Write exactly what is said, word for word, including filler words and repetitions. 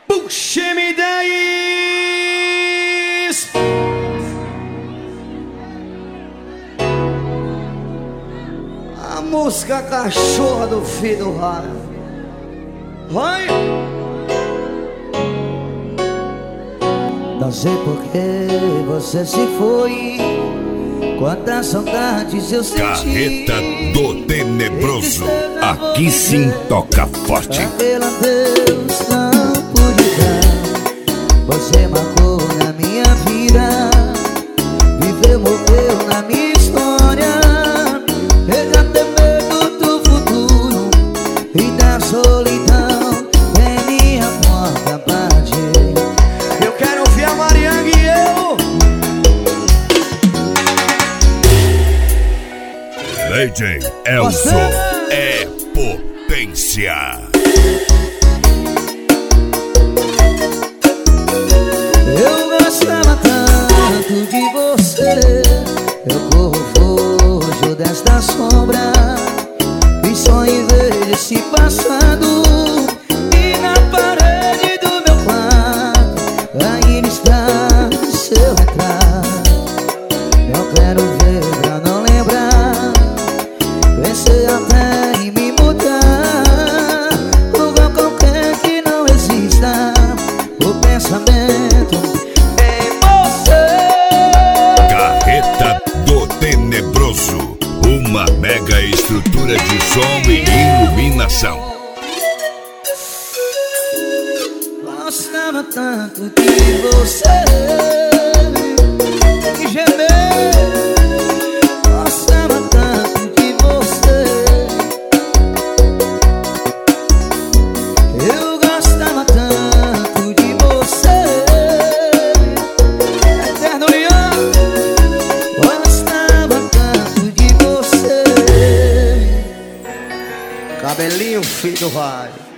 Puxa-me daí. A música cachorra do filho do raio. Vai. Não sei por que você se foi. Quantas saudades eu senti. Carreta do Tenebroso. Aqui sim toca forte. Pela Deus não pude dar. Você marcou na minha vida. Viveu, morreu na minha história. Chega até medo do futuro e da solidão. Em minha porta bate. Eu quero ouvir a Mariang e eu. Lady Elson é potência. Eu gostava tanto de você. Eu corro fujo desta sombra e só invejo esse passado. E na parede do meu quarto ainda está seu retrato. Eu quero ver pra não lembrar. Pensei até em me mudar, lugar qualquer que não exista o pensamento em você. Carreta do Tenebroso. Uma mega estrutura de som e iluminação. Gostava tanto de você e gemer. Gostava tanto de você. Eu gostava tanto de você. Eterno Leão. Gostava tanto de você. Cabelinho, filho do raio.